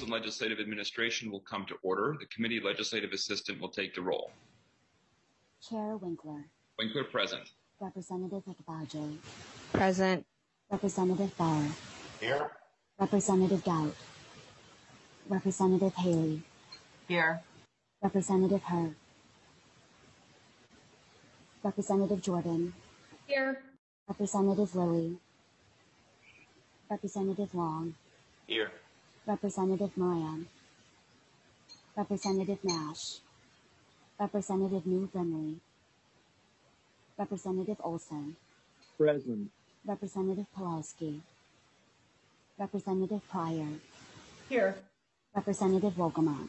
and Legislative Administration will come to order. The Committee Legislative Assistant will take the roll. Chair Winkler. Winkler, present. Representative Agbaje. Present. Representative Barr. Here. Representative Gout. Representative Haley. Here. Representative Herr. Representative Jordan. Here. Representative Lilly. Representative Long. Here. Representative Moran. Representative Nash. Representative New Brimley. Representative Olson. Present. Representative Pawlowski. Representative Pryor. Here. Representative Wolgamott.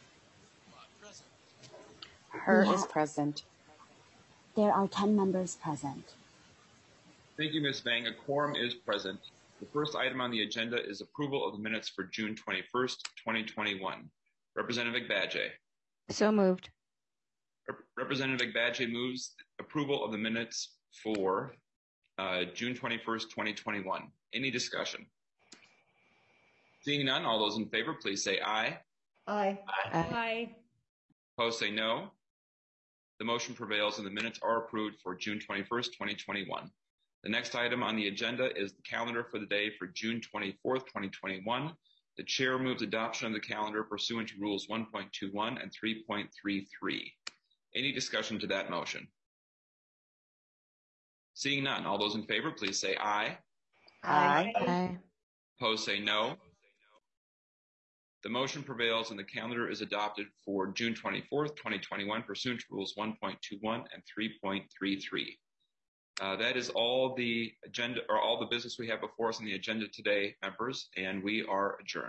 Her is present. There are 10 members present. Thank you, Ms. Vang. A quorum is present. The first item on the agenda is approval of the minutes for June 21st, 2021. Representative Agbaje. So moved. Representative Agbaje moves approval of the minutes for June 21st, 2021. Any discussion? Seeing none, all those in favor, please say aye. Aye. Aye. Opposed, say no. The motion prevails and the minutes are approved for June 21st, 2021. The next item on the agenda is the calendar for the day for June 24th, 2021. The chair moves adoption of the calendar pursuant to rules 1.21 and 3.33. Any discussion to that motion? Seeing none, all those in favor, please say aye. Aye. Aye. Opposed, say no. The motion prevails and the calendar is adopted for June 24th, 2021, pursuant to rules 1.21 and 3.33. That is all the agenda or all the business we have before us on the agenda today, members, and we are adjourned.